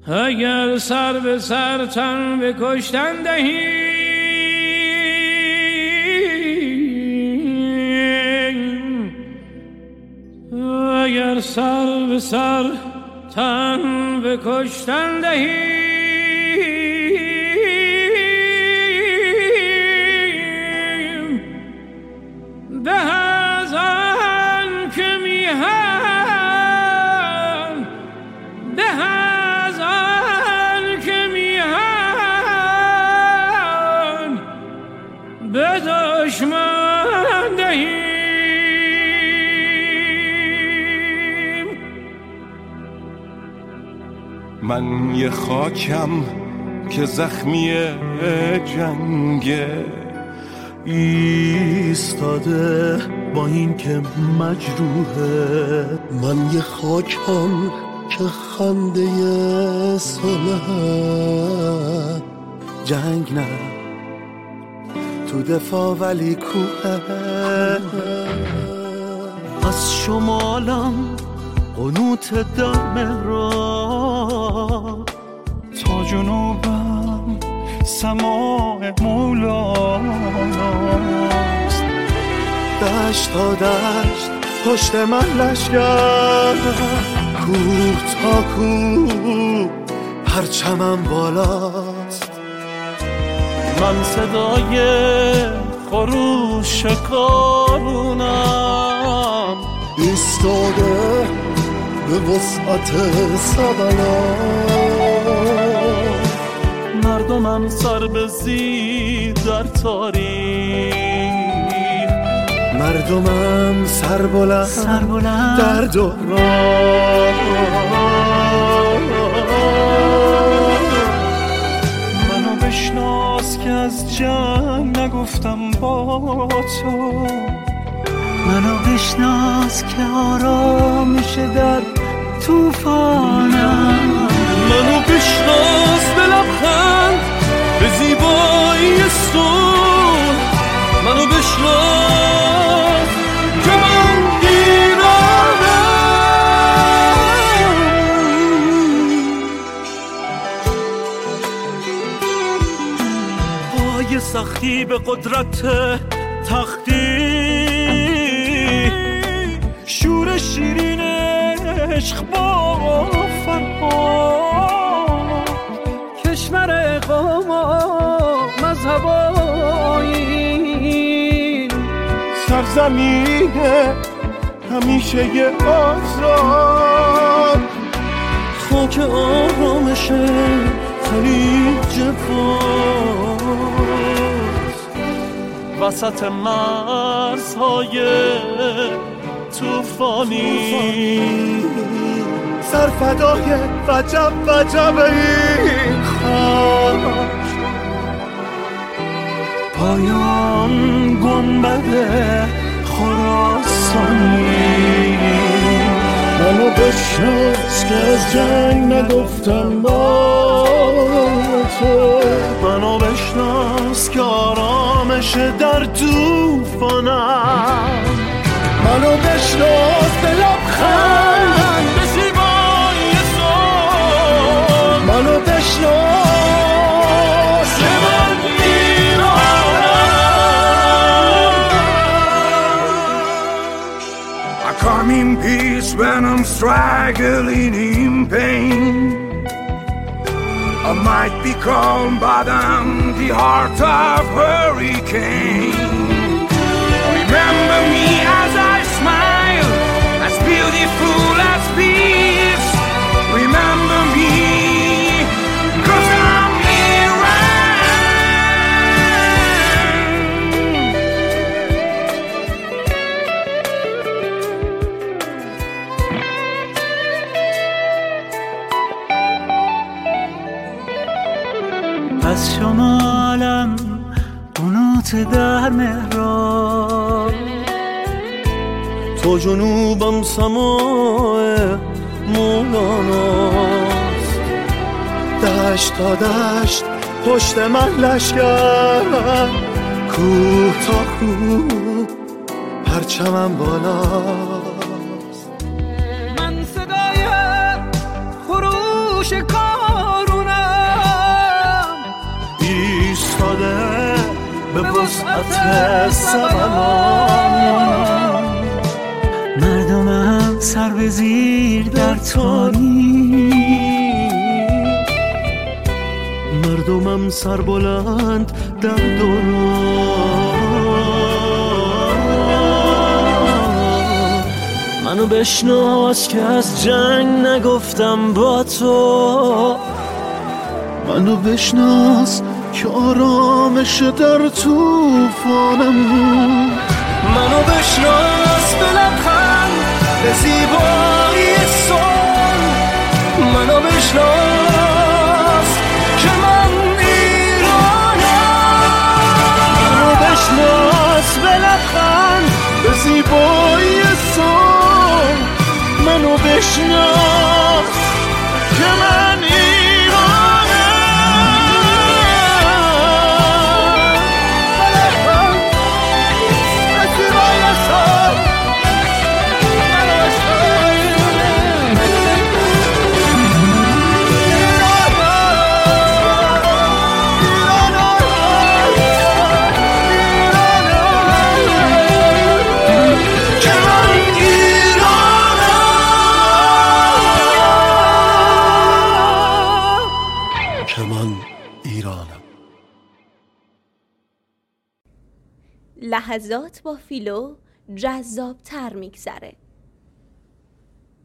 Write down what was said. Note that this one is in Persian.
اگر سر به سر تن به کشتن دهی، اگر سر به سر تن به کشتن دهی، به از آن که میهن، به از آن که میهن به دشمن دهی. من یه خاکم که زخمی جنگه، ایستاده با این که مجروحه. من یه خاکم که خنده صلحه، جنگ نه تو دفاع ولی کوه. از شمالم قنوت در مهراب، تا جنوبم سماع مولاست. دشت تا دشت پشت من لشگر، کوه تا کوه پرچمم بالاست. من صدای خروش کارونم، ایستاده به وسعت سبلا. مردمم سر به زیر در تاریخ، مردمم سر بلند در دوران. منو بشناس که از جنگ نگفتم با تو، منو بشناس که آرامش در توفانم. منو بشناس به لبخند، به زیبایی صلح. منو بشناس که من ایرانم. پای سختی به قدرت تختی، شور شیرین عشق با فرهاد. کشور اقام و مذهب آیین، سرزمین همیشه آزاد. خاک آرامش خلیج فارس، وسط مرزهای توفانی. سرفدای وجب وجب این خاک، پایان گنبد خراسانی. منو بشناس که از جنگ نگفتم با تو. منو بشناس که آرامش در توفانم. منو بشناس به لبخند، به زیبایی صلح. منو بشناس که من ایرانم. I come in peace when I'm struggling in pain. I might be calm, but I'm the heart of hurricane. Remember me as I smile, as beautiful as peace. Remember me, 'cause I'm از شمالم قنوت در مهراب، تو جنوبم سماع مولاناست. دشت تا دشت پشت من لشگر، کوه تا کوه پرچمم بالاست. من صدای خروش کار وسعت سبلان. مردمم سر به زیر در تاریک، مردمم سر بلند در دوران. منو بشناس که از جنگ نگفتم با تو، منو بشناس که آرامش در طوفانم. منو بشناس به لبخند، به زیبایی صلح. منو بشناس که من ایرانم. منو بشناس به لبخند، به زیبایی صلح. منو بشناس که من لحظات با فیلو جذاب‌تر می‌گذره.